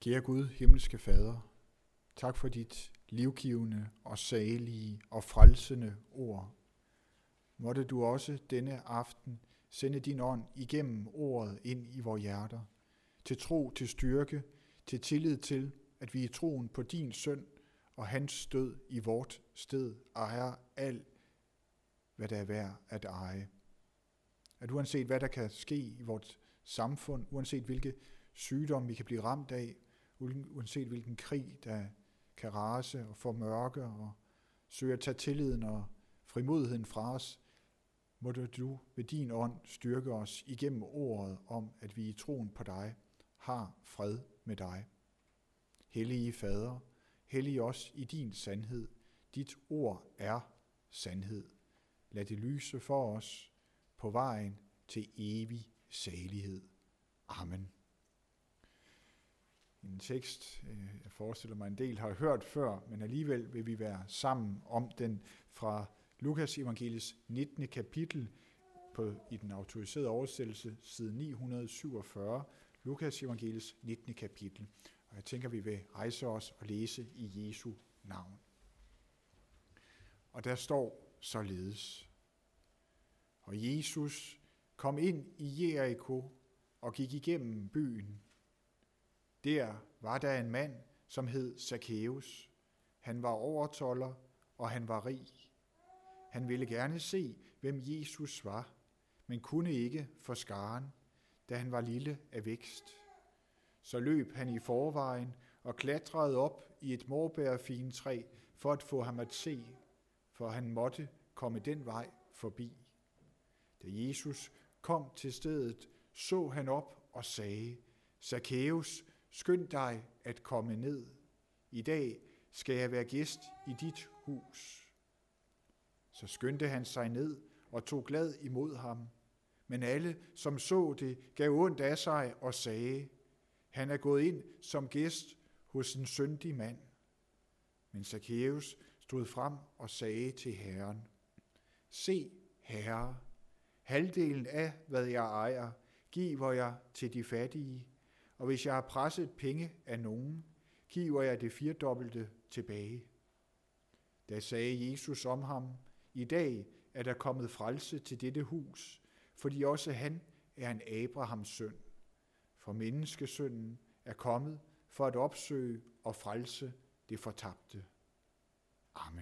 Kære Gud, himmelske Fader, tak for dit livgivende og salige og frelsende ord. Måtte du også denne aften sende din ånd igennem ordet ind i vores hjerter, til tro, til styrke, til tillid til, at vi i troen på din søn og hans død i vort sted ejer alt, hvad der er værd at eje. At uanset hvad der kan ske i vort samfund, uanset hvilke sygdomme vi kan blive ramt af, uanset hvilken krig der kan rase og formørke og søge at tage tilliden og frimodigheden fra os, må du ved din ånd styrke os igennem ordet om, at vi i troen på dig har fred med dig. Hellige Fader, hellig os i din sandhed. Dit ord er sandhed. Lad det lyse for os på vejen til evig salighed. Amen. En tekst, jeg forestiller mig en del har hørt før, men alligevel vil vi være sammen om den fra Lukas evangeliets 19. kapitel i den autoriserede oversættelse, side 947, Lukas evangeliets 19. kapitel. Og jeg tænker, vi vil rejse os og læse i Jesu navn. Og der står således: Og Jesus kom ind i Jericho og gik igennem byen. Der var der en mand, som hed Zakæus. Han var overtolder, og han var rig. Han ville gerne se, hvem Jesus var, men kunne ikke for skaren, da han var lille af vækst. Så løb han i forvejen og klatrede op i et morbærfintræ for at få ham at se, for han måtte komme den vej forbi. Da Jesus kom til stedet, så han op og sagde: Zakæus, skynd dig at komme ned. I dag skal jeg være gæst i dit hus. Så skyndte han sig ned og tog glad imod ham. Men alle, som så det, gav ondt af sig og sagde: Han er gået ind som gæst hos en syndig mand. Men Zakæus stod frem og sagde til Herren: Se, Herre, halvdelen af, hvad jeg ejer, giver jeg til de fattige, og hvis jeg har presset penge af nogen, giver jeg det 4-dobbelte tilbage. Da sagde Jesus om ham: I dag er der kommet frelse til dette hus, fordi også han er en Abrahams søn. For menneskesønnen er kommet for at opsøge og frelse det fortabte. Amen.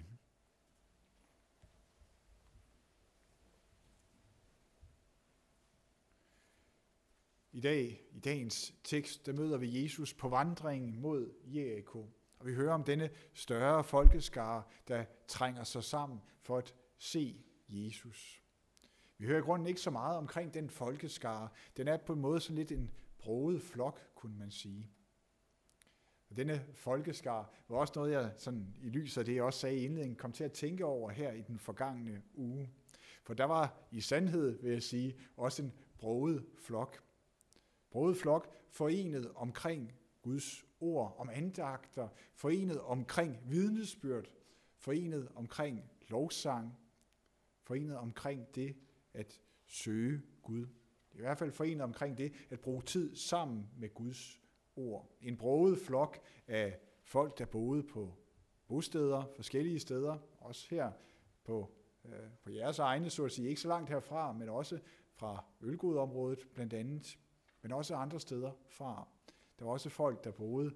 I dagens tekst, der møder vi Jesus på vandringen mod Jericho. Og vi hører om denne større folkeskare, der trænger sig sammen for at se Jesus. Vi hører i grunden ikke så meget omkring den folkeskare. Den er på en måde sådan lidt en broget flok, kunne man sige. Og denne folkeskare var også noget, jeg sådan i lyset af det, jeg også sagde i indledningen, kom til at tænke over her i den forgangne uge. For der var i sandhed, vil jeg sige, også en broget flok. Broget flok forenet omkring Guds ord om andagter, forenet omkring vidnesbyrd, forenet omkring lovsang, forenet omkring det at søge Gud. I hvert fald forenet omkring det at bruge tid sammen med Guds ord. En broget flok af folk, der boede på bosteder, forskellige steder, også her på jeres egne, så at sige, ikke så langt herfra, men også fra Ølgod-området blandt andet, men også andre steder fra. Der var også folk, der boede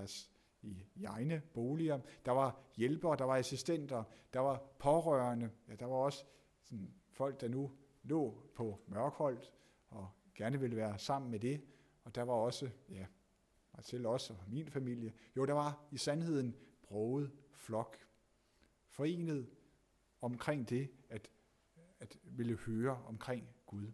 i egne boliger. Der var hjælpere, der var assistenter, der var pårørende. Ja, der var også sådan folk, der nu lå på Mørkholt og gerne ville være sammen med det. Og der var også, ja, mig selv også og min familie. Jo, der var i sandheden broget flok. Forenet omkring det at ville høre omkring Gud.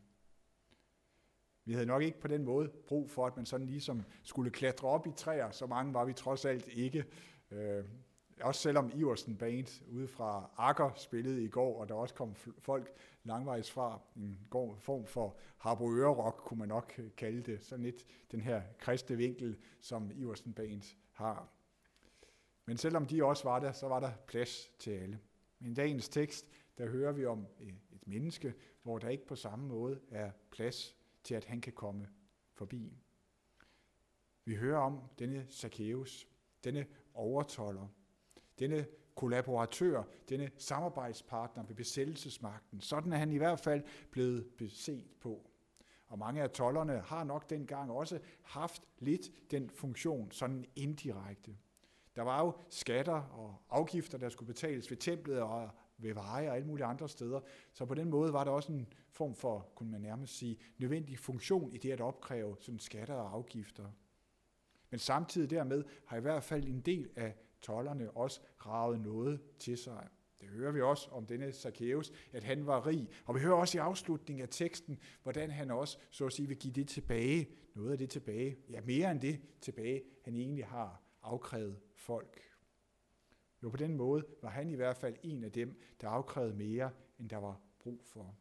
Vi havde nok ikke på den måde brug for, at man sådan ligesom skulle klatre op i træer. Så mange var vi trods alt ikke. Også selvom Iversen Band ude fra Akker spillede i går, og der også kom folk langvejs fra, en form for Harboøre-rock, kunne man nok kalde det. Sådan lidt den her kristne vinkel, som Iversen Band har. Men selvom de også var der, så var der plads til alle. Men i dagens tekst, der hører vi om et menneske, hvor der ikke på samme måde er plads til, at han kan komme forbi. Vi hører om denne Zakæus, denne overtolder, denne kollaboratør, denne samarbejdspartner ved besættelsesmagten. Sådan er han i hvert fald blevet beset på. Og mange af tolderne har nok dengang også haft lidt den funktion, sådan indirekte. Der var jo skatter og afgifter, der skulle betales ved templet og ved veje og alle mulige andre steder. Så på den måde var der også en form for, kunne man nærmest sige, nødvendig funktion i det at opkræve sådan skatter og afgifter. Men samtidig dermed har i hvert fald en del af tolderne også raget noget til sig. Det hører vi også om denne Zakæus, at han var rig. Og vi hører også i afslutningen af teksten, hvordan han også, så at sige, vil give det tilbage, noget af det tilbage, ja mere end det tilbage, han egentlig har afkrævet folk. Jo, på den måde var han i hvert fald en af dem, der afkrævede mere, end der var brug for.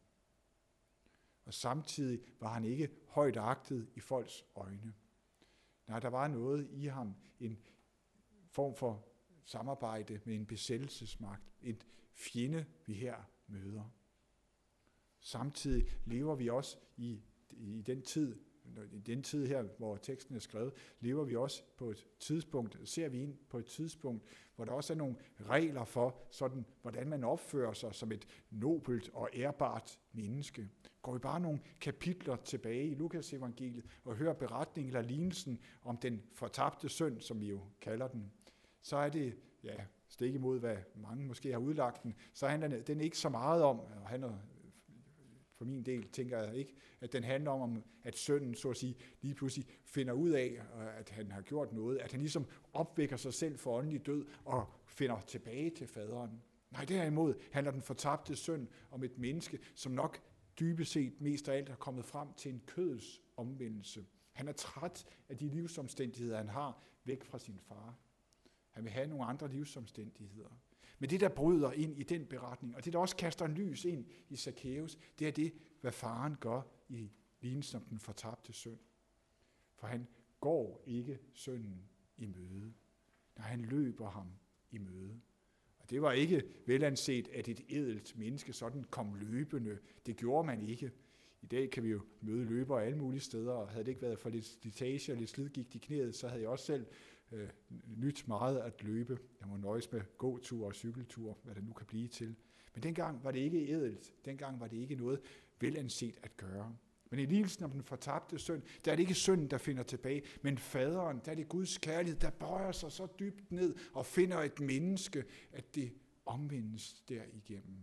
Og samtidig var han ikke højt agtet i folks øjne. Nej, der var noget i ham, en form for samarbejde med en besættelsesmagt, et fjende, vi her møder. Samtidig lever vi også i den tid her, hvor teksten er skrevet, lever vi også på et tidspunkt, ser vi ind på et tidspunkt, hvor der også er nogle regler for, sådan, hvordan man opfører sig som et nobelt og ærbart menneske. Går vi bare nogle kapitler tilbage i Lukas evangeliet og hører beretningen eller lignelsen om den fortabte søn, som vi jo kalder den, så er det, ja, stik imod hvad mange måske har udlagt den, så handler den ikke så meget om, og handler for min del tænker jeg ikke, at den handler om, at sønnen, så at sige, lige pludselig finder ud af, at han har gjort noget, at han ligesom opvækker sig selv for åndelig død og finder tilbage til faderen. Nej, derimod handler den fortabte søn om et menneske, som nok dybest set mest af alt er kommet frem til en kødets omvendelse. Han er træt af de livsomstændigheder, han har væk fra sin far. Han vil have nogle andre livsomstændigheder. Men det, der bryder ind i den beretning, og det, der også kaster en lys ind i Zakæus, det er det, hvad faren gør i lignelsen om den fortabte søn. For han går ikke sønnen i møde, når han løber ham i møde. Og det var ikke velanset, at et ædelt menneske sådan kom løbende. Det gjorde man ikke. I dag kan vi jo møde løbere alle mulige steder, og havde det ikke været for lidt slitage og lidt slidgigt i knæet, så havde jeg også selv nyt meget at løbe. Jeg må nøjes med gåtur og cykeltur, hvad det nu kan blive til. Men dengang var det ikke ædelt. Dengang var det ikke noget velanset at gøre. Men i lignelsen om den fortabte søn, der er det ikke sønnen, der finder tilbage, men faderen, der er det Guds kærlighed, der bøjer sig så dybt ned og finder et menneske, at det omvendes derigennem.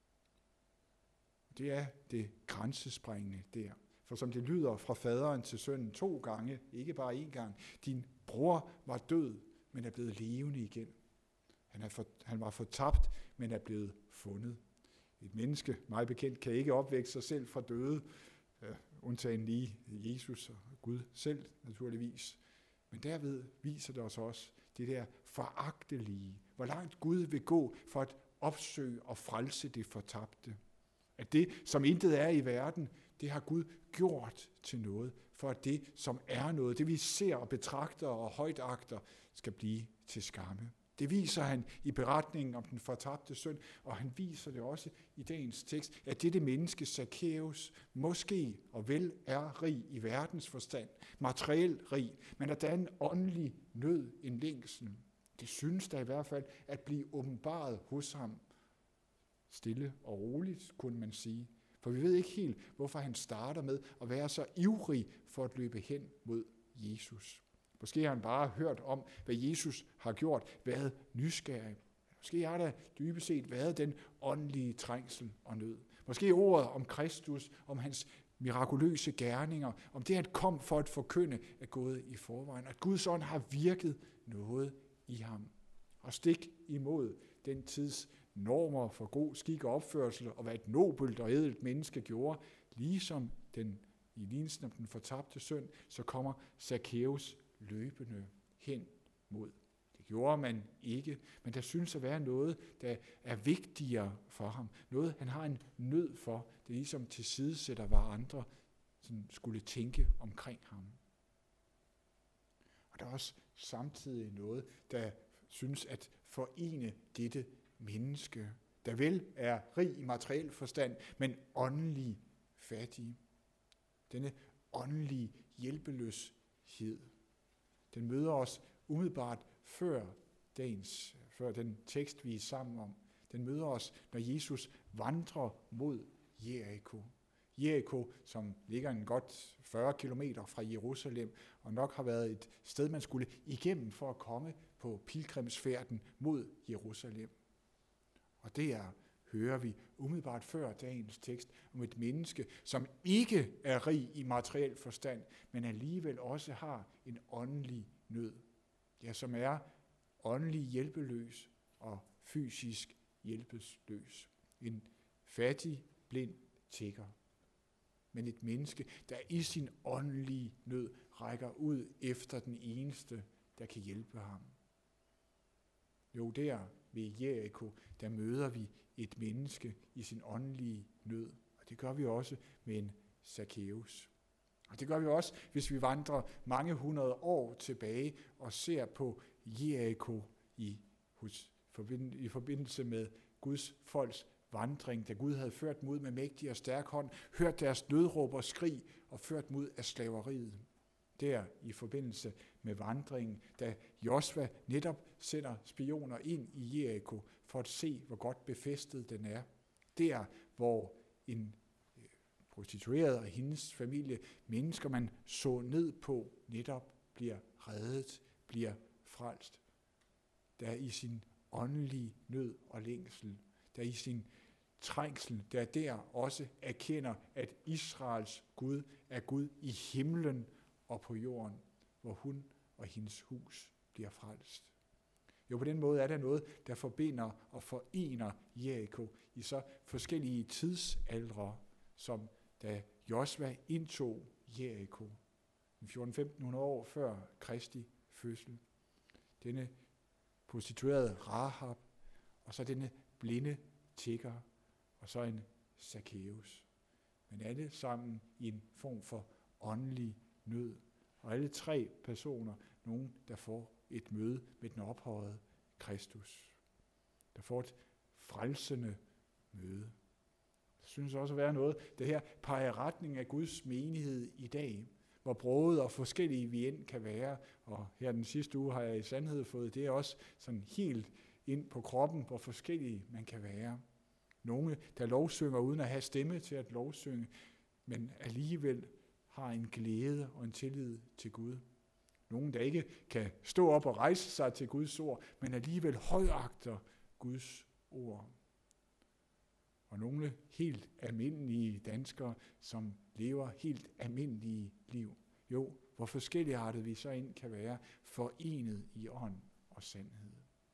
Det er det grænsesprængende der. For som det lyder fra faderen til sønnen 2 gange, ikke bare 1 gang, din bror var død, men er blevet levende igen. Han var fortabt, men er blevet fundet. Et menneske, mig bekendt, kan ikke opvække sig selv fra døde, undtagen lige Jesus og Gud selv naturligvis. Men derved viser det os også det der foragtelige, hvor langt Gud vil gå for at opsøge og frelse det fortabte. At det, som intet er i verden, det har Gud gjort til noget, for at det, som er noget, det vi ser og betragter og højtagter, skal blive til skamme. Det viser han i beretningen om den fortabte søn, og han viser det også i dagens tekst, at dette menneske, Zakæus, måske og vel er rig i verdens forstand, materielt rig, men at der er en åndelig nød, en længsel. Det synes der i hvert fald at blive åbenbaret hos ham. Stille og roligt, kunne man sige. For vi ved ikke helt, hvorfor han starter med at være så ivrig for at løbe hen mod Jesus. Måske har han bare hørt om, hvad Jesus har gjort, været nysgerrig. Måske har der dybest set været den åndelige trængsel og nød. Måske ordet om Kristus, om hans mirakuløse gerninger, om det, at kom for at forkynde, er gået i forvejen. At Guds ånd har virket noget i ham. Og stik imod den tids normer for god skik og opførsel, og hvad et nobelt og ædelt menneske gjorde, ligesom den i lignelsen om den fortabte søn, så kommer Zakæus løbende hen mod. Det gjorde man ikke, men der synes at være noget, der er vigtigere for ham. Noget, han har en nød for. Det er ligesom tilsidesætter, hvad andre skulle tænke omkring ham. Og der er også samtidig noget, der synes at forene dette menneske, der vel er rig i materiel forstand, men åndelig fattig. Denne åndelige hjælpeløshed. Den møder os umiddelbart før den tekst, vi er sammen om. Den møder os, når Jesus vandrer mod Jeriko. Jeriko, som ligger en godt 40 kilometer fra Jerusalem, og nok har været et sted, man skulle igennem for at komme på pilgrimsfærden mod Jerusalem. Og der hører vi umiddelbart før dagens tekst om et menneske, som ikke er rig i materiel forstand, men alligevel også har en åndelig nød. Ja, som er åndelig hjælpeløs og fysisk hjælpeløs. En fattig, blind tigger. Men et menneske, der i sin åndelige nød rækker ud efter den eneste, der kan hjælpe ham. Jo, der ved Jeriko, der møder vi et menneske i sin åndelige nød. Og det gør vi også med en Zakæus. Og det gør vi også, hvis vi vandrer mange hundrede år tilbage og ser på Jeriko i forbindelse med Guds folks vandring, da Gud havde ført dem ud med mægtig og stærk hånd, hørt deres nødråb og skrig og ført dem ud af slaveriet. Der i forbindelse med vandringen, da Josva netop sender spioner ind i Jeriko for at se, hvor godt befæstet den er. Der, hvor en prostitueret og hendes familie, mennesker man så ned på, netop bliver reddet, bliver frelst. Der i sin åndelige nød og længsel, der i sin trængsel, der også erkender, at Israels Gud er Gud i himlen og på jorden, hvor hun og hendes hus bliver frelst. Jo, på den måde er der noget, der forbinder og forener Jeriko i så forskellige tidsaldre, som da Josva indtog Jeriko 1400-1500 år før Kristi fødsel. Denne prostituerede Rahab, og så denne blinde tigger, og så en Zakæus. Men alle sammen i en form for åndelig nød. Og alle tre personer, nogen der får et møde med den ophøjede Kristus. Der får et frelsende møde. Det synes også at være noget, det her peger i retning af Guds menighed i dag, hvor broget og forskellige vi end kan være. Og her den sidste uge har jeg i sandhed fået det også sådan helt ind på kroppen, hvor forskellige man kan være. Nogle, der lovsynger uden at have stemme til at lovsynge, men alligevel har en glæde og en tillid til Gud. Nogle, der ikke kan stå op og rejse sig til Guds ord, men alligevel højagter Guds ord. Og nogle helt almindelige danskere, som lever helt almindelige liv. Jo, hvor forskelligartet vi så ind kan være, forenet i ånd og sandhed.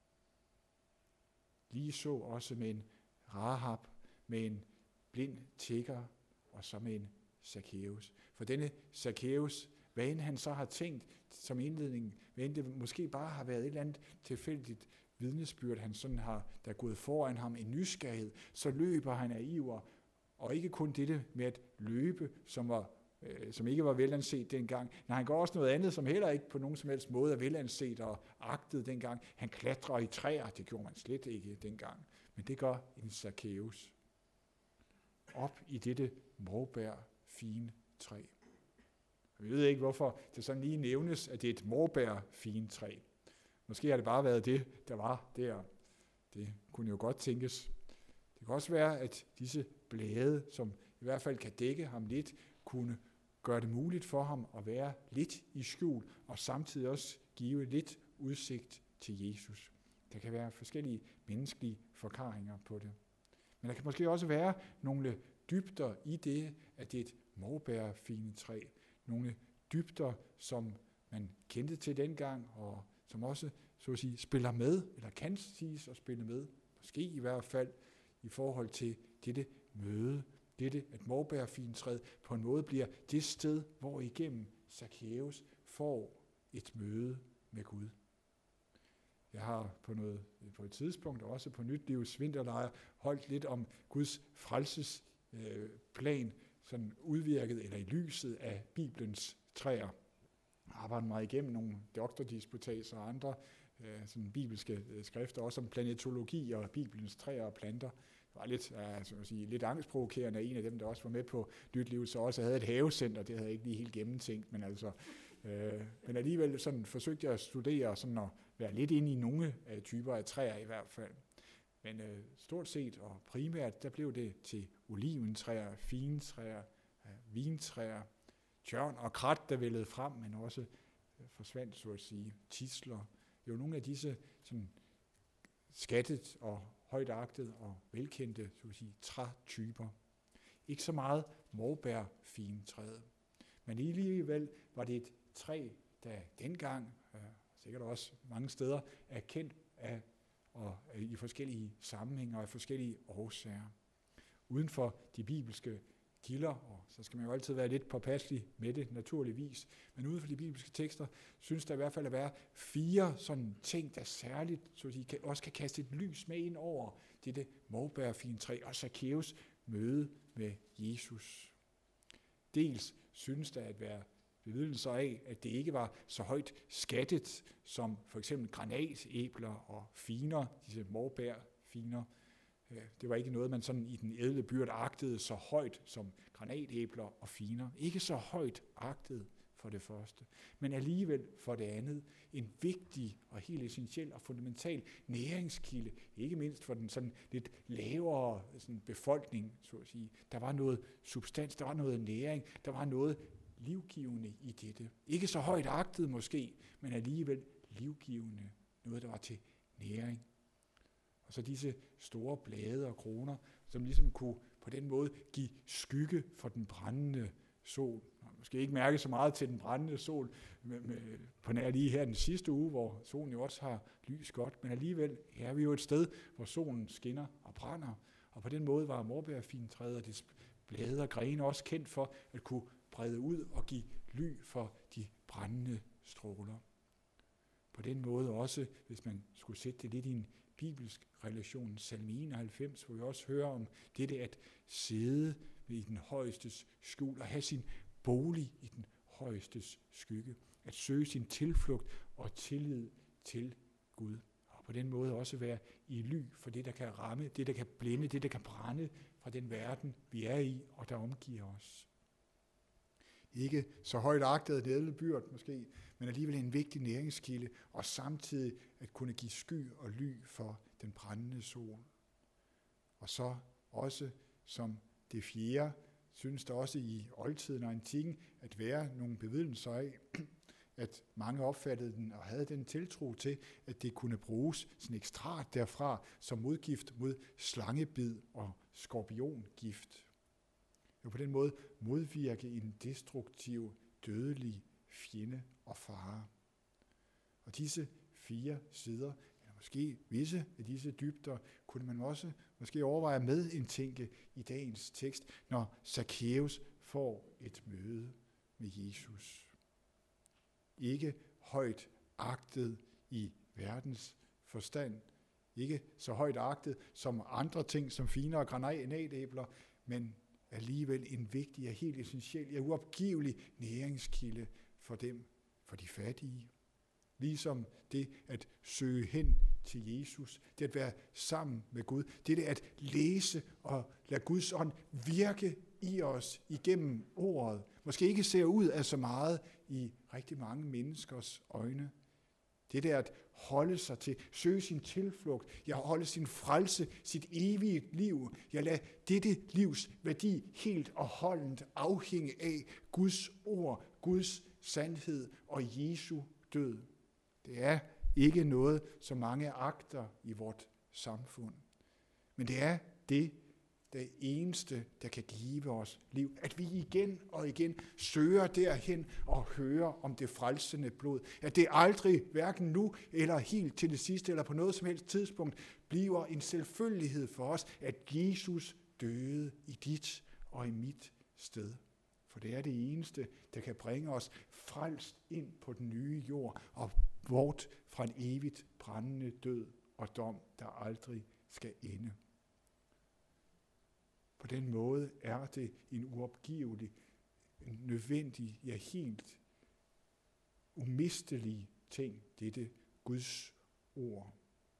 Lige så også med en Rahab, med en blind tigger og så med en Zakæus. For denne Zakæus, hvad end han så har tænkt som indledning, hvad end det måske bare har været et eller andet tilfældigt vidnesbyrd, han sådan har, der er gået foran ham en nysgerrighed, så løber han af iver. Og ikke kun dette med at løbe, som ikke var velanset dengang. Nej, han går også noget andet, som heller ikke på nogen som helst måde er velanset og agtet dengang. Han klatrer i træer, det gjorde man slet ikke dengang. Men det gør en Zakæus. Op i dette morbær fine træ. Vi ved ikke, hvorfor det sådan lige nævnes, at det er et morbær fine træ. Måske har det bare været det, der var der. Det kunne jo godt tænkes. Det kan også være, at disse blade, som i hvert fald kan dække ham lidt, kunne gøre det muligt for ham at være lidt i skjul, og samtidig også give lidt udsigt til Jesus. Der kan være forskellige menneskelige forklaringer på det. Men der kan måske også være nogle dybder i det, at det er et morbærfine træ. Nogle dybder, som man kendte til dengang, og som også, så at sige, spiller med, eller kan siges at spille med, måske i hvert fald, i forhold til dette møde, dette, at morbærfintræet på en måde bliver det sted, hvor igennem Zakæus får et møde med Gud. Jeg har på et tidspunkt, også på Nyt Livs vinterlejr, holdt lidt om Guds frelsesplan, sådan udvirket eller i lyset af Bibelens træer. Jeg arbejder mig igennem nogle doktordisputatser og andre sådan bibelske skrifter, også om planetologi og Bibelens træer og planter. Det var lidt angstprovokerende af en af dem, der også var med på Nyt Liv, så også havde et havecenter. Det havde jeg ikke lige helt gennemtænkt, men altså, Men alligevel sådan forsøgte jeg at studere sådan at være lidt inde i nogle typer af træer i hvert fald. Men stort set og primært, der blev det til oliventræer, figentræer, vintræer, tjørn og krat, der vældede frem, men også forsvandt, så at sige, tisler. Det var nogle af disse sådan skattet og højtagtede og velkendte, så at sige, trætyper. Ikke så meget morbærfigentræet. Men alligevel var det et træ, der dengang, sikkert også mange steder, er kendt af og i forskellige sammenhænge og af forskellige årsager. Uden for de bibelske kilder, og så skal man jo altid være lidt påpasselig med det, naturligvis, men uden for de bibelske tekster, synes der i hvert fald at være 4 sådan ting, der særligt, så de også kan kaste et lys med ind over dette morbærfigentræ og Zakæus møde med Jesus. Dels synes der at være bevidnelser af, at det ikke var så højt skattet som for eksempel granatæbler og finer, disse morbærfiner. Det var ikke noget, man sådan i den ædle byrd agtede så højt som granatæbler og finer. Ikke så højt agtet for det første, men alligevel for det andet en vigtig og helt essentiel og fundamental næringskilde, ikke mindst for den sådan lidt lavere sådan befolkning, så at sige. Der var noget substans, der var noget næring, der var noget livgivende i dette. Ikke så højt agtet måske, men alligevel livgivende. Noget, der var til næring. Og så disse store blade og kroner, som ligesom kunne på den måde give skygge for den brændende sol. Måske ikke mærke så meget til den brændende sol på nær lige her den sidste uge, hvor solen jo også har lys godt, men alligevel er vi jo et sted, hvor solen skinner og brænder. Og på den måde var morbærfigentræet og dets blade og grene også kendt for at kunne brede ud og give ly for de brændende stråler. På den måde også, hvis man skulle sætte det lidt i en bibelsk relation, Salme 91, hvor vi også hører om dette at sidde i den højestes skjul og have sin bolig i den højestes skygge. At søge sin tilflugt og tillid til Gud. Og på den måde også være i ly for det, der kan ramme, det, der kan blinde, det, der kan brænde fra den verden, vi er i og der omgiver os. Ikke så højt agtet et ædelbyrd måske, men alligevel en vigtig næringskilde, og samtidig at kunne give sky og ly for den brændende sol. Og så også som det fjerde, synes der også i oldtiden og antikken at være nogle bevidnelser af, at mange opfattede den og havde den tiltro til, at det kunne bruges sådan ekstrat derfra som modgift mod slangebid og skorpiongift. Og på den måde modvirke en destruktiv, dødelig fjende og fare. Og disse 4 sider, eller måske visse af disse dybder, kunne man også måske overveje med indtænke i dagens tekst, når Zakæus får et møde med Jesus. Ikke højt agtet i verdens forstand, ikke så højt agtet som andre ting, som finere granatæbler, men alligevel en vigtig og helt essentiel, ja uopgivelig næringskilde for dem, for de fattige. Ligesom det at søge hen til Jesus, det at være sammen med Gud, det at læse og lade Guds ånd virke i os igennem ordet, måske ikke ser ud af så meget i rigtig mange menneskers øjne. Det der at holde sig til, søge sin tilflugt, jeg holde sin frelse, sit evige liv. Jeg lader dette livs værdi helt og holdent afhænge af Guds ord, Guds sandhed og Jesu død. Det er ikke noget, som mange agter i vort samfund. Men det er det eneste, der kan give os liv. At vi igen og igen søger derhen og hører om det frelsende blod. At det aldrig, hverken nu eller helt til det sidste, eller på noget som helst tidspunkt, bliver en selvfølgelighed for os, at Jesus døde i dit og i mit sted. For det er det eneste, der kan bringe os frelst ind på den nye jord og bort fra en evigt brændende død og dom, der aldrig skal ende. På den måde er det en uopgivelig, en nødvendig, ja helt umistelig ting, dette Guds ord.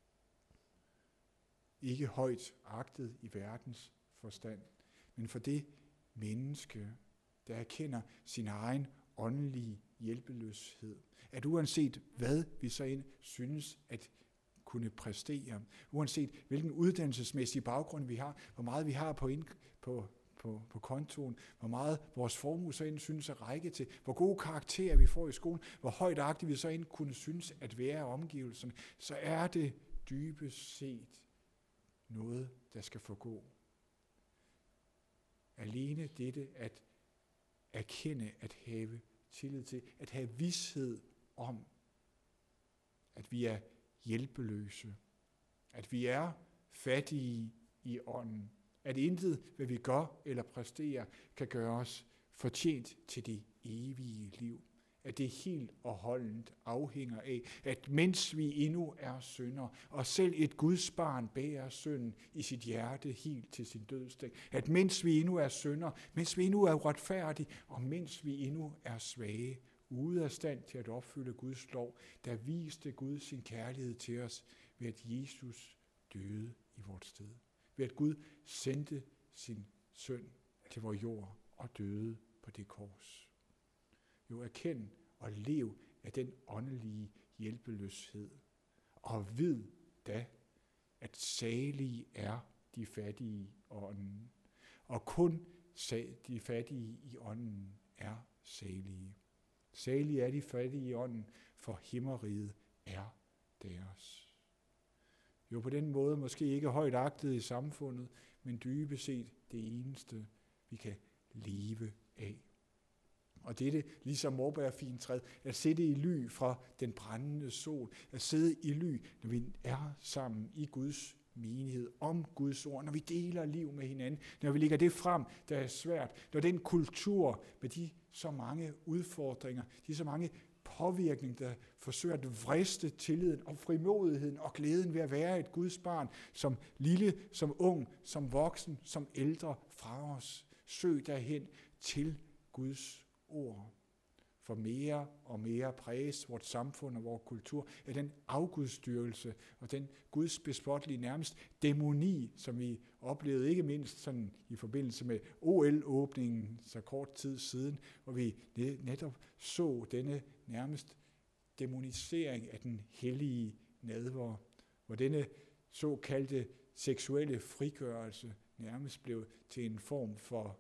Ikke højt agtet i verdens forstand, men for det menneske, der erkender sin egen åndelige hjælpeløshed. At uanset hvad vi så end synes at kunne præstere, uanset hvilken uddannelsesmæssig baggrund vi har, hvor meget vi har på kontoen, hvor meget vores formue så end synes at række til, hvor gode karakterer vi får i skolen, hvor højtagtigt vi så end kunne synes at være omgivelserne, så er det dybest set noget, der skal forgå. Alene dette at erkende, at have tillid til, at have vished om, at vi er hjælpeløse, at vi er fattige i ånden, at intet, hvad vi gør eller præsterer, kan gøre os fortjent til det evige liv. At det helt og holdent afhænger af, at mens vi endnu er syndere, og selv et Guds barn bærer synden i sit hjerte helt til sin dødsdag, at mens vi endnu er syndere, mens vi endnu er uretfærdige, og mens vi endnu er svage, ude af stand til at opfylde Guds lov, der viste Gud sin kærlighed til os ved at Jesus døde i vort sted. Ved at Gud sendte sin søn til vor jord og døde på det kors. Jo, erkend og lev af den åndelige hjælpeløshed. Og vid da, at salige er de fattige i ånden. Og kun de fattige i ånden er salige. Salige er de fattige i ånden, for himmeriget er deres. Jo, på den måde måske ikke højt agtet i samfundet, men dybest set det eneste, vi kan leve af. Og dette, ligesom morbærfintræet, at sidde i ly fra den brændende sol, at sidde i ly, når vi er sammen i Guds menighed, om Guds ord, når vi deler liv med hinanden, når vi lægger det frem, der er svært, når den kultur med de så mange udfordringer, de så mange påvirkninger, der forsøger at vriste tilliden og frimodigheden og glæden ved at være et Guds barn, som lille, som ung, som voksen, som ældre fra os. Søg derhen til Guds ord. For mere og mere præges vort samfund og vores kultur af den afgudstyrelse og den Guds bespottelige nærmest dæmoni, som vi oplevede ikke mindst sådan i forbindelse med OL-åbningen så kort tid siden, hvor vi netop så denne nærmest dæmonisering af den hellige nadver, hvor denne såkaldte seksuelle frigørelse nærmest blev til en form for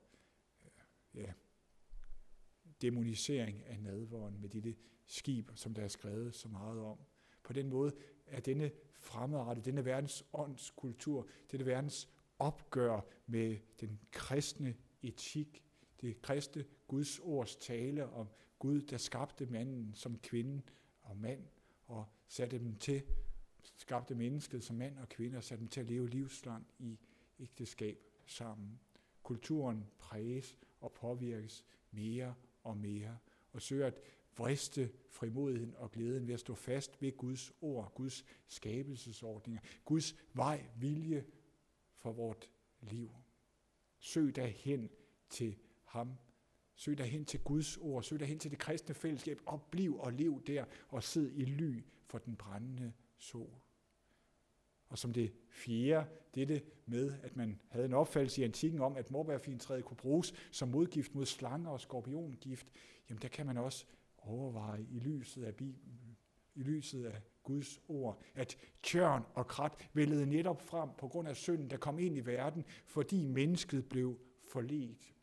dæmonisering af nadveren med dette skib, som der er skrevet så meget om. På den måde er denne fremadrettet, denne verdens åndskultur, denne verdens opgør med den kristne etik, det kristne Guds ords tale om Gud, der skabte manden som kvinde og mand, og skabte mennesket som mand og kvinde, og satte dem til at leve livslang i ægteskab sammen. Kulturen præges og påvirkes mere og mere, og søger at vriste frimodigheden og glæden ved at stå fast ved Guds ord, Guds skabelsesordninger, Guds vej, vilje for vort liv. Søg derhen til ham. Søg derhen til Guds ord. Søg derhen til det kristne fællesskab, og bliv og lev der, og sid i ly for den brændende sol. Og som det fjerde, dette med, at man havde en opfattelse i antikken om, at morbærfintræet kunne bruges som modgift mod slanger og skorpiongift, jamen der kan man også overveje i lyset af Guds ord, at tjørn og krat vældede netop frem på grund af synden, der kom ind i verden, fordi mennesket blev forledt.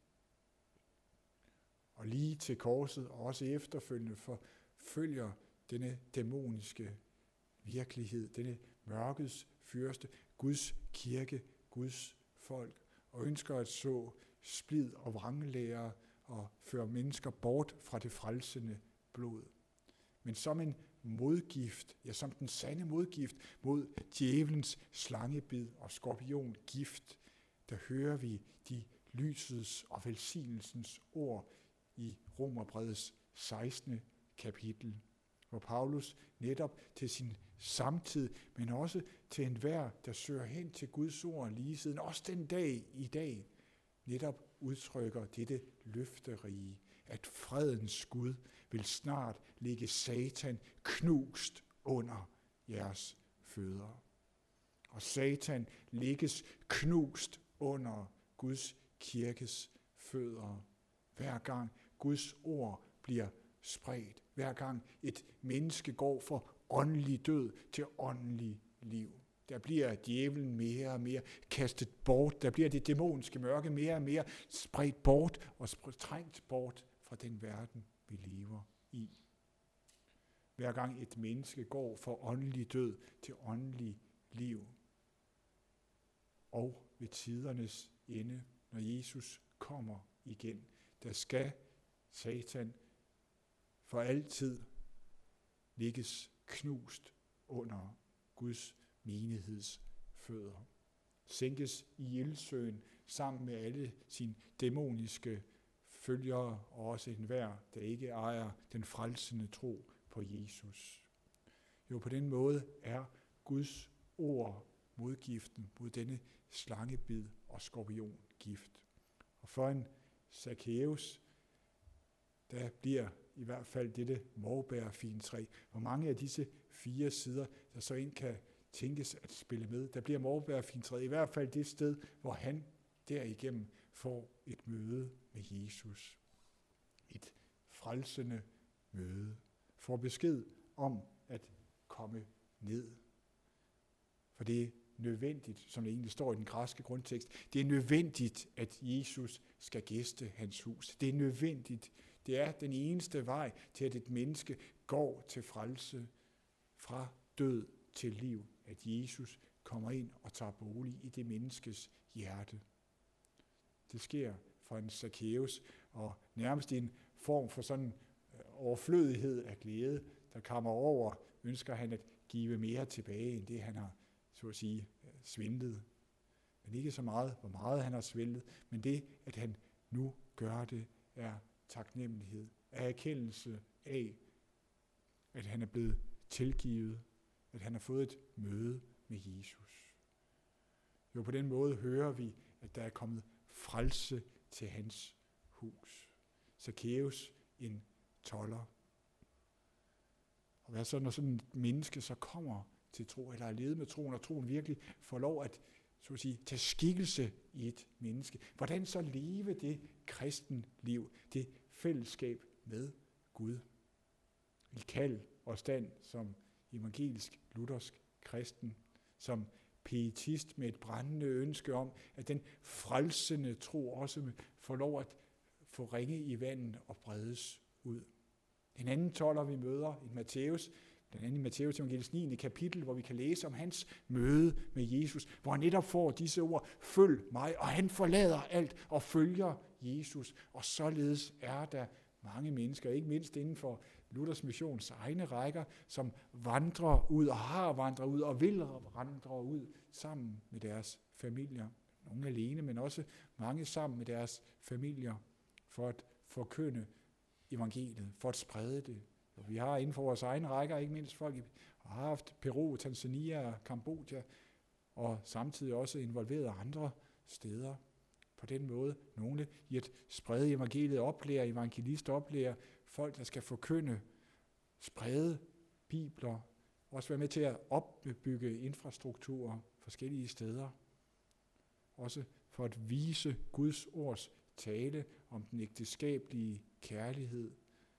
Og lige til korset, og også efterfølgende, forfølger denne dæmoniske virkelighed, denne mørkets fyrste, Guds kirke, Guds folk, og ønsker at så splid og vranglære og føre mennesker bort fra det frelsende blod. Men som en modgift, ja, som den sande modgift mod djævelens slangebid og skorpiongift, der hører vi de lysets og velsignelsens ord i Romerbrevets 16. kapitel, hvor Paulus netop til sin samtid, men også til enhver, der søger hen til Guds ord lige siden, også den dag i dag, netop udtrykker dette løfterige, at fredens Gud vil snart lægge Satan knust under jeres fødder. Og Satan lægges knust under Guds kirkes fødder, hver gang Guds ord bliver spredt. Hver gang et menneske går fra åndelig død til åndelig liv. Der bliver djævlen mere og mere kastet bort. Der bliver det dæmonske mørke mere og mere spredt bort og trængt bort fra den verden, vi lever i. Hver gang et menneske går fra åndelig død til åndelig liv. Og ved tidernes ende, når Jesus kommer igen, der skal Satan for altid ligges knust under Guds menigheds fødder. Sænkes i ildsøen sammen med alle sine dæmoniske følgere, og også enhver, der ikke ejer den frelsende tro på Jesus. Jo, på den måde er Guds ord modgiften mod denne slangebid og skorpiongift. Og for en Zakæus, der bliver i hvert fald dette morbærfintræ. Hvor mange af disse 4 sider, der så ind kan tænkes at spille med, der bliver morbærfintræet i hvert fald det sted, hvor han derigennem får et møde med Jesus. Et frelsende møde. Får besked om at komme ned. For det er nødvendigt, som det egentlig står i den græske grundtekst, det er nødvendigt, at Jesus skal gæste hans hus. Det er nødvendigt. Det er den eneste vej til, at et menneske går til frelse fra død til liv. At Jesus kommer ind og tager bolig i det menneskes hjerte. Det sker for en Zakæus, og nærmest i en form for sådan overflødighed af glæde, der kommer over, ønsker han at give mere tilbage, end det han har, så at sige, svindlet. Men ikke så meget, hvor meget han har svindlet, men det, at han nu gør det, er taknemmelighed, er erkendelse af, at han er blevet tilgivet, at han har fået et møde med Jesus. Jo, på den måde hører vi, at der er kommet frelse til hans hus. Zakæus, en tolder. Og hvad så, når sådan et menneske så kommer til tro, eller er levet med troen, og troen virkelig får lov at, så at sige, tage skikkelse i et menneske. Hvordan så leve det kristenliv, det fællesskab med Gud? I kald og stand som evangelisk, luthersk kristen, som pietist med et brændende ønske om, at den frelsende tro også får lov at få ringe i vandet og bredes ud. En anden tolder, vi møder i Matthæus, blandt andet i Matthæus evangeliets 9. kapitel, hvor vi kan læse om hans møde med Jesus, hvor han netop får disse ord, følg mig, og han forlader alt og følger Jesus. Og således er der mange mennesker, ikke mindst inden for Luthers missions egne rækker, som vandrer ud og har vandret ud og vil vandre ud sammen med deres familier. Nogle alene, men også mange sammen med deres familier for at forkynde evangeliet, for at sprede det. Og vi har inden for vores egne rækker, ikke mindst folk har haft Peru, Tanzania og Kambodja, og samtidig også involveret andre steder. På den måde, nogle i at sprede evangeliet, oplære evangelister, oplære folk, der skal forkynde, sprede bibler, også være med til at opbygge infrastrukturer forskellige steder. Også for at vise Guds ords tale om den ægteskabelige kærlighed,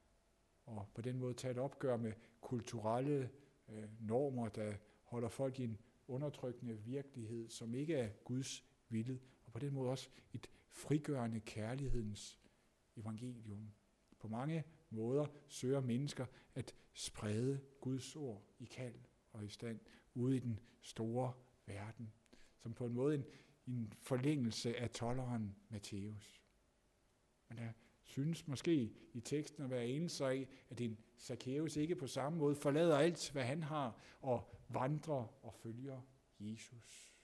og på den måde tage et opgør med kulturelle normer, der holder folk i en undertrykkende virkelighed, som ikke er Guds vilje, og på den måde også et frigørende kærlighedens evangelium. På mange måder søger mennesker at sprede Guds ord i kald og i stand ude i den store verden, som på en måde en forlængelse af tolderen Matthæus. Men der synes måske i teksten at være enelse af, at en Zakæus ikke på samme måde forlader alt, hvad han har, og vandrer og følger Jesus.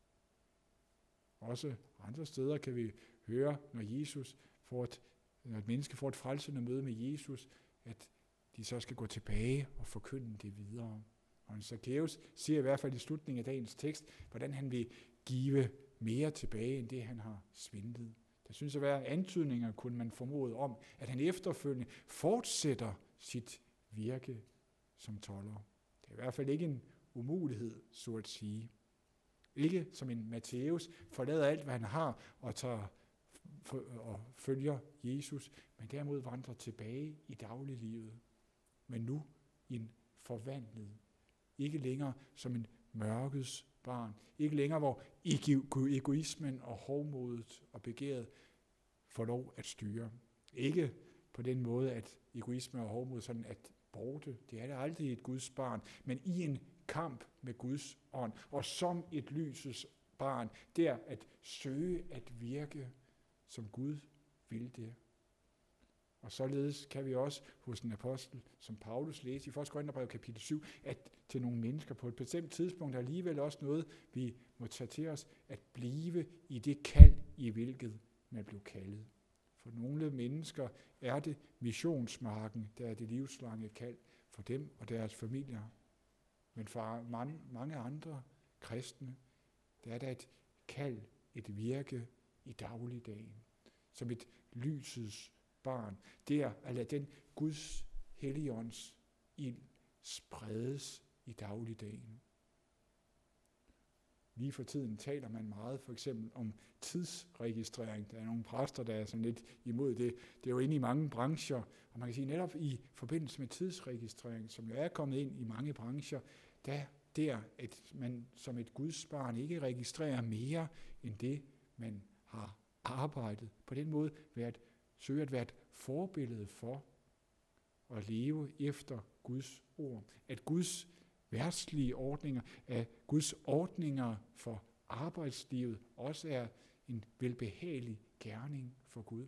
Også andre steder kan vi høre, når et menneske får et frelsende møde med Jesus, at de så skal gå tilbage og forkynde det videre. Og en Zakæus siger i hvert fald i slutningen af dagens tekst, hvordan han vil give mere tilbage, end det han har svindlet. Der synes at være antydninger, kunne man formode om, at han efterfølgende fortsætter sit virke som tolder. Det er i hvert fald ikke en umulighed, så at sige. Ikke som en Matthæus forlader alt, hvad han har, og tager og følger Jesus, men derimod vandrer tilbage i dagliglivet, men nu i en forvandlet. Ikke længere som en mørkets barn. Ikke længere, hvor egoismen og hovmodet og begæret får lov at styre. Ikke på den måde, at egoisme og hovmod sådan at borte. Det er det aldrig et Guds barn, men i en kamp med Guds ånd. Og som et lysets barn, der at søge at virke, som Gud vil det. Og således kan vi også hos en apostel, som Paulus læste i 1. Korintherbrev kapitel 7, at til nogle mennesker på et bestemt tidspunkt er alligevel også noget, vi må tage til os, at blive i det kald, i hvilket man blev kaldet. For nogle mennesker er det missionsmarken, der er det livslange kald for dem og deres familier. Men for mange andre kristne, der er der et kald, et virke i dagligdagen, som et lysets barn. Der at lade den Guds Helligånds ild spredes i dagligdagen. Lige for tiden taler man meget for eksempel om tidsregistrering. Der er nogle præster, der er sådan lidt imod det. Det er jo inde i mange brancher, og man kan sige netop i forbindelse med tidsregistrering, som jo er kommet ind i mange brancher, at man som et Guds barn ikke registrerer mere end det, man har arbejdet. På den måde søge at være et forbillede for at leve efter Guds ord. At Guds verdslige ordninger, at Guds ordninger for arbejdslivet også er en velbehagelig gerning for Gud.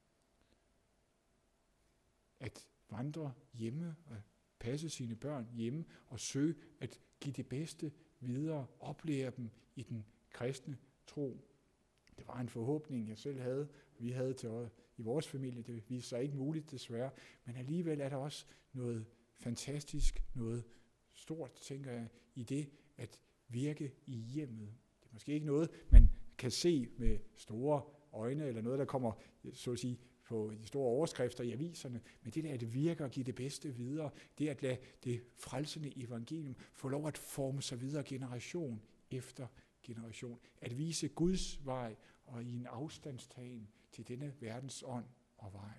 At vandre hjemme og passe sine børn hjemme og søge at give det bedste videre, oplære dem i den kristne tro. Det var en forhåbning, jeg selv havde, vi havde til i vores familie. Det viste sig ikke muligt, desværre. Men alligevel er der også noget fantastisk, noget stort, tænker jeg, i det at virke i hjemmet. Det er måske ikke noget, man kan se med store øjne, eller noget, der kommer, så at sige, på de store overskrifter i aviserne, men det der at virke og give det bedste videre, det at lade det frelsende evangelium få lov at forme sig videre generation efter generation. At vise Guds vej og i en afstandstagen til denne verdens ånd og vej.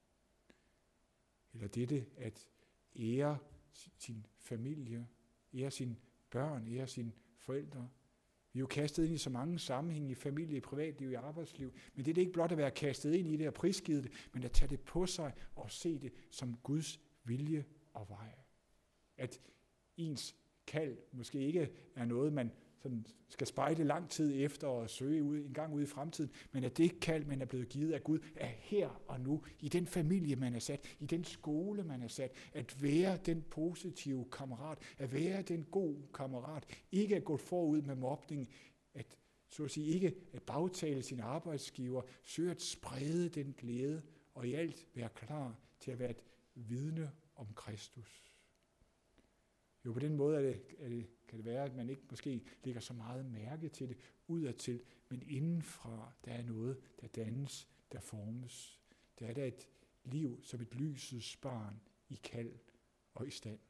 Eller dette at ære sin familie, ære sine børn, ære sine forældre. Vi er jo kastet ind i så mange sammenhænge i familie, i privatliv, i arbejdsliv, men det er ikke blot at være kastet ind i det og prisgivet det, men at tage det på sig og se det som Guds vilje og vej. At ens kald måske ikke er noget, man sådan skal spejde lang tid efter og søge en gang ud i fremtiden, men at det kald, man er blevet givet af Gud, er her og nu, i den familie, man er sat, i den skole, man er sat, at være den positive kammerat, at være den gode kammerat, ikke at gå forud med mobning, at så at sige ikke at bagtale sin arbejdsgiver, søge at sprede den glæde, og i alt være klar til at være et vidne om Kristus. Jo, på den måde kan det være, at man ikke måske lægger så meget mærke til det udadtil, men indenfra, der er noget, der dannes, der formes. Der er der et liv som et lysets barn i kald og i stand.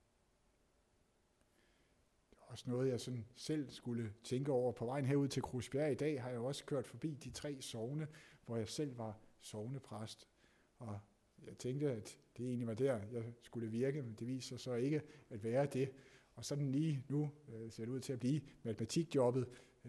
Det er også noget, jeg sådan selv skulle tænke over. På vejen herud til Krusbjerg i dag har jeg også kørt forbi de 3 sogne, hvor jeg selv var sognepræst. Og jeg tænkte, at det egentlig var der, jeg skulle virke, men det viser så ikke at være det. Og sådan lige nu ser det ud til at blive matematikjobbet,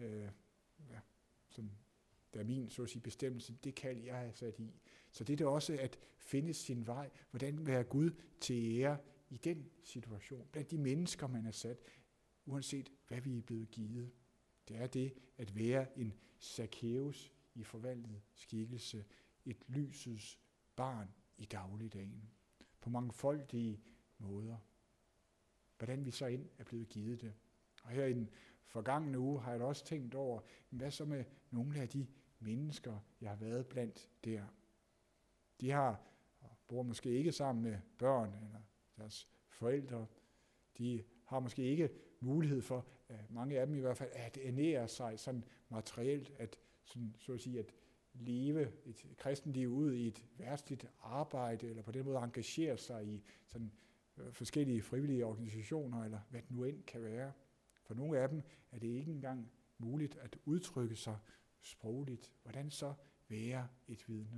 som der er min så at sige, bestemmelse, det kald jeg er sat i. Så det er det også at finde sin vej, hvordan være Gud til ære i den situation, blandt de mennesker, man er sat, uanset hvad vi er blevet givet. Det er det at være en Zacchaeus i forvandlet skikkelse, et lysets barn i dagligdagen, på mangfoldige måder. Hvordan vi så ind er blevet givet det. Og her i den forgangne uge har jeg da også tænkt over, hvad så med nogle af de mennesker, jeg har været blandt der. De bor måske ikke sammen med børn eller deres forældre. De har måske ikke mulighed for, mange af dem i hvert fald, at ernære sig sådan materielt, at sådan, så at sige, at leve et kristenliv ud i et værtsligt arbejde, eller på den måde engagere sig i sådan forskellige frivillige organisationer, eller hvad det nu end kan være. For nogle af dem er det ikke engang muligt at udtrykke sig sprogligt. Hvordan så være et vidne.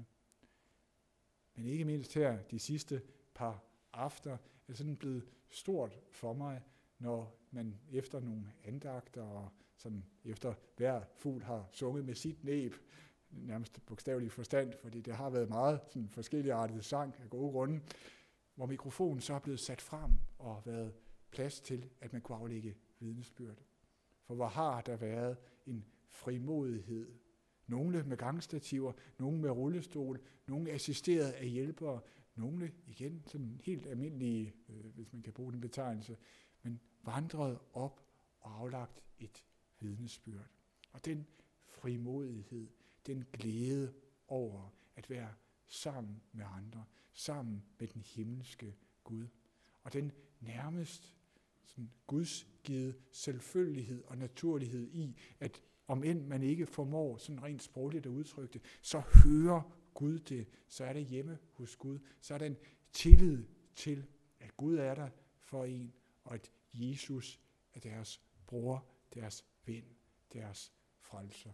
Men ikke mindst her de sidste par aftener er det sådan blevet stort for mig, når man efter nogle andagter og sådan efter hver fugl har sunget med sit næb, nærmest bogstavelig forstand, fordi det har været meget sådan forskelligartet sang af gode grunde, hvor mikrofonen så er blevet sat frem og været plads til, at man kunne aflægge vidnesbyrd. For hvor har der været en frimodighed. Nogle med gangstativer, nogle med rullestol, nogle assisteret af hjælpere, nogle igen sådan helt almindelige, hvis man kan bruge den betegnelse, men vandret op og aflagt et vidnesbyrd. Og den frimodighed, den glæde over at være sammen med andre, sammen med den himmelske Gud. Og den nærmest sådan gudsgivet selvfølgelighed og naturlighed i, at om end man ikke formår sådan rent sprogligt at udtrykke det, så hører Gud det, så er det hjemme hos Gud, så er der en tillid til, at Gud er der for en, og at Jesus er deres bror, deres ven, deres frelser.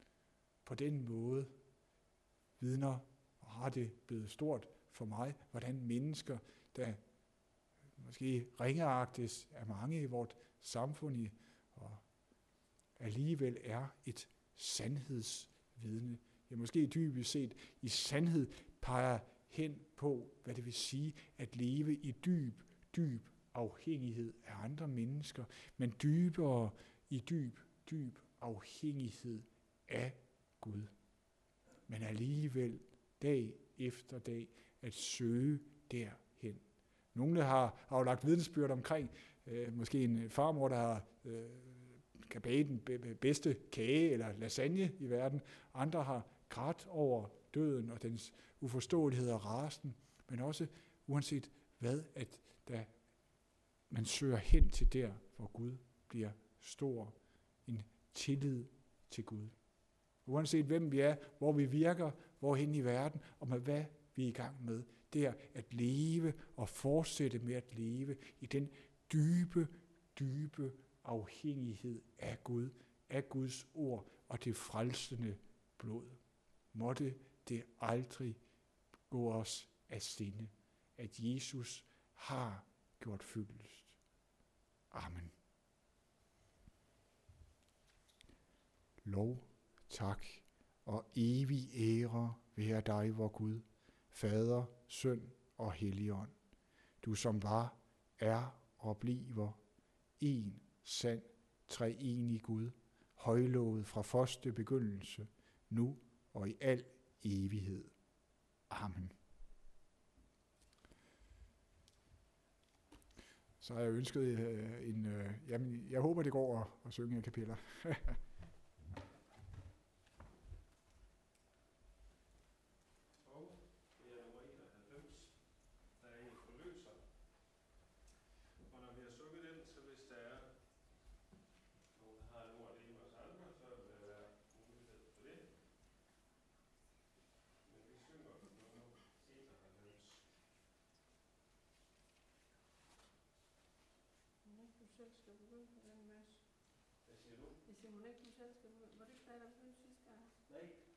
På den måde vidner, og har det blevet stort for mig, hvordan mennesker, der måske ringeagtes af mange i vort samfund, og alligevel er et sandhedsvidne. Ja, måske dybest set i sandhed peger hen på, hvad det vil sige at leve i dyb afhængighed af andre mennesker, men dybere i dyb afhængighed af Gud. Men alligevel dag efter dag at søge derhen. Nogle har aflagt vidnesbyrd omkring måske en farmor, der har kan bage den bedste kage eller lasagne i verden. Andre har grædt over døden og dens uforståelighed og rasen, men også uanset hvad, at da man søger hen til der, hvor Gud bliver stor, en tillid til Gud. Uanset hvem vi er, hvor vi virker, hvorhen i verden, og med hvad vi er i gang med, det er at leve og fortsætte med at leve i den dybe afhængighed af Gud, af Guds ord og det frelsende blod. Måtte det aldrig gå os af sinde, at Jesus har gjort fyldest. Amen. Lov, tak og evig ære være dig, vor Gud, Fader, Søn og Helligånd. Du som var, er og bliver en sand, treenig Gud, højlovet fra første begyndelse, nu og i al evighed. Amen. Så har jeg ønsket jeg håber det går at synge en kapeller. Selv skal begynde på den masse. Hvad siger du? Jeg siger, hun ikke du selv skal begynde. Var det ikke dig, der begyndte sidste gang? Nej.